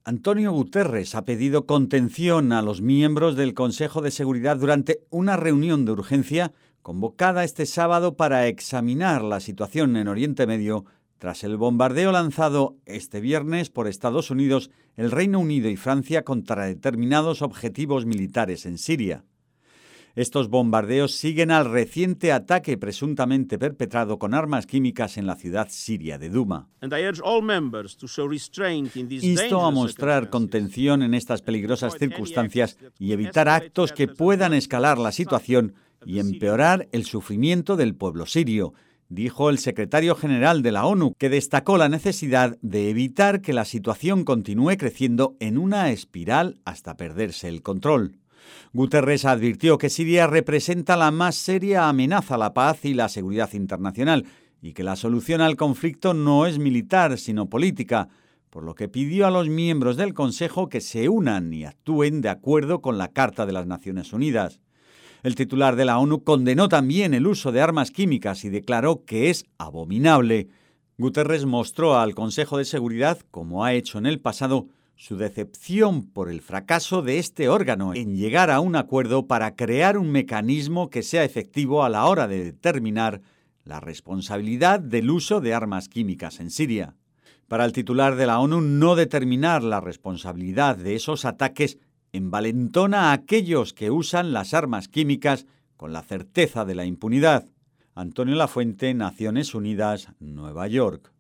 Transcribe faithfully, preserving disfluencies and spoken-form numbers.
Antonio Guterres ha pedido contención a los miembros del Consejo de Seguridad durante una reunión de urgencia convocada este sábado para examinar la situación en Oriente Medio tras el bombardeo lanzado este viernes por Estados Unidos, el Reino Unido y Francia contra determinados objetivos militares en Siria. Estos bombardeos siguen al reciente ataque presuntamente perpetrado con armas químicas en la ciudad siria de Duma. Insto a mostrar contención en estas peligrosas circunstancias y evitar actos que puedan escalar la situación y empeorar el sufrimiento del pueblo sirio, dijo el secretario general de la ONU, que destacó la necesidad de evitar que la situación continúe creciendo en una espiral hasta perderse el control. Guterres advirtió que Siria representa la más seria amenaza a la paz y la seguridad internacional y que la solución al conflicto no es militar, sino política, por lo que pidió a los miembros del Consejo que se unan y actúen de acuerdo con la Carta de las Naciones Unidas. El titular de la ONU condenó también el uso de armas químicas y declaró que es abominable. Guterres mostró al Consejo de Seguridad, como ha hecho en el pasado, su decepción por el fracaso de este órgano en llegar a un acuerdo para crear un mecanismo que sea efectivo a la hora de determinar la responsabilidad del uso de armas químicas en Siria. Para el titular de la ONU, no determinar la responsabilidad de esos ataques envalentona a aquellos que usan las armas químicas con la certeza de la impunidad. Antonio Lafuente, Naciones Unidas, Nueva York.